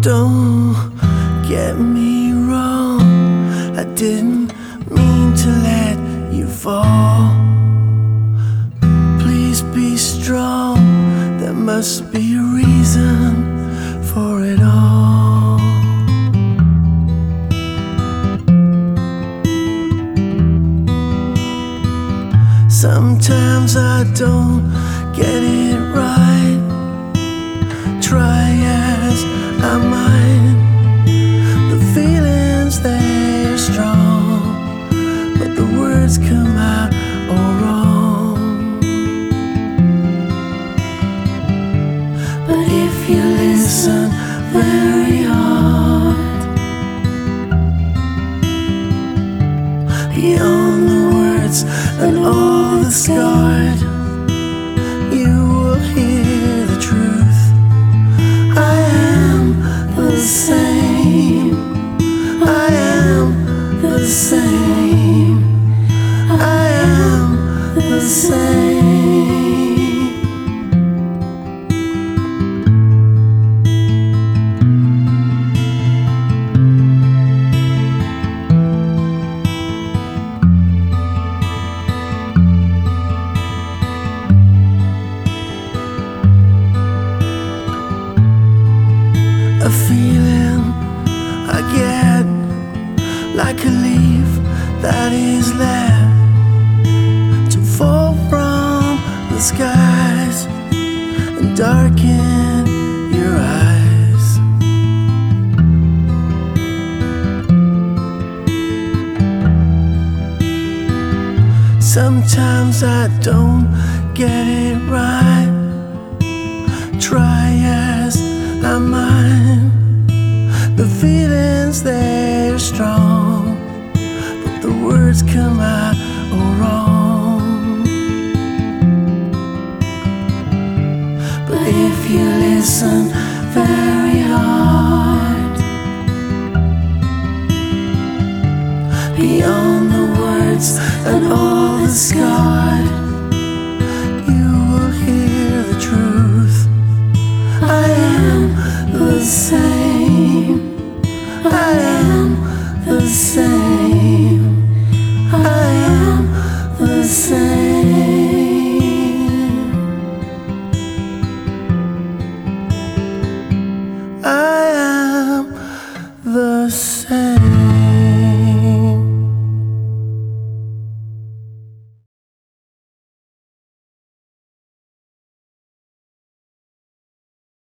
Don't get me wrong, I didn't mean to let you fall. Please be strong, there must be a reason for it all. Sometimes I don't get it right, try as I might. The feelings, they're strong, but the words come out all wrong. But if you listen very hard, beyond the words and all the scarred, you will hear the truth. I am the same, I am the same, I am the same. A feeling I get, like a leaf that is left to fall from the skies and darken your eyes. Sometimes I don't get it right, try as I might. The feelings, they're strong, but the words come out all wrong. But if you listen very hard, beyond the words and all the scarred,